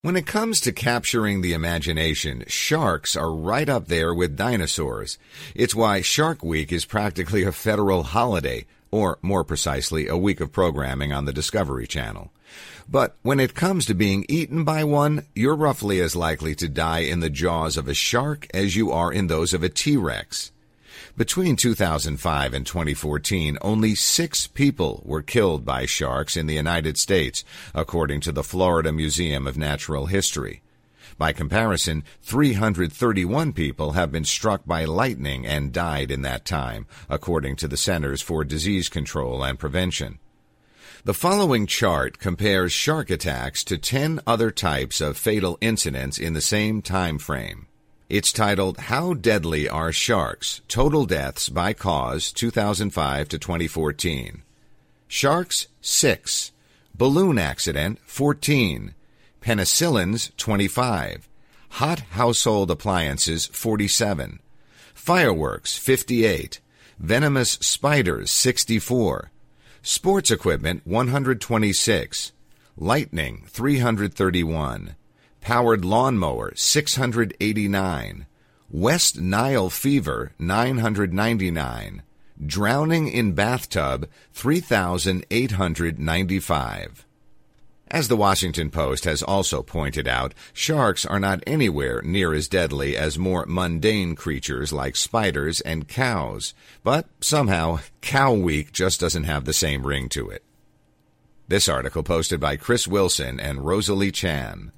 When it comes to capturing the imagination, sharks are right up there with dinosaurs. It's why Shark Week is practically a federal holiday, or more precisely, a week of programming on the Discovery Channel. But when it comes to being eaten by one, you're roughly as likely to die in the jaws of a shark as you are in those of a T-Rex. Between 2005 and 2014, only 6 people were killed by sharks in the United States, according to the Florida Museum of Natural History. By comparison, 331 people have been struck by lightning and died in that time, according to the Centers for Disease Control and Prevention. The following chart compares shark attacks to 10 other types of fatal incidents in the same time frame. It's titled, How Deadly Are Sharks? Total Deaths by Cause 2005 to 2014. Sharks, 6. Balloon accident, 14. Penicillins, 25. Hot household appliances, 47. Fireworks, 58. Venomous spiders, 64. Sports equipment, 126. Lightning, 331. Powered lawnmower, 689. West Nile fever, 999. Drowning in bathtub, 3,895. As the Washington Post has also pointed out, sharks are not anywhere near as deadly as more mundane creatures like spiders and cows. But somehow, Cow Week just doesn't have the same ring to it. This article posted by Chris Wilson and Rosalie Chan.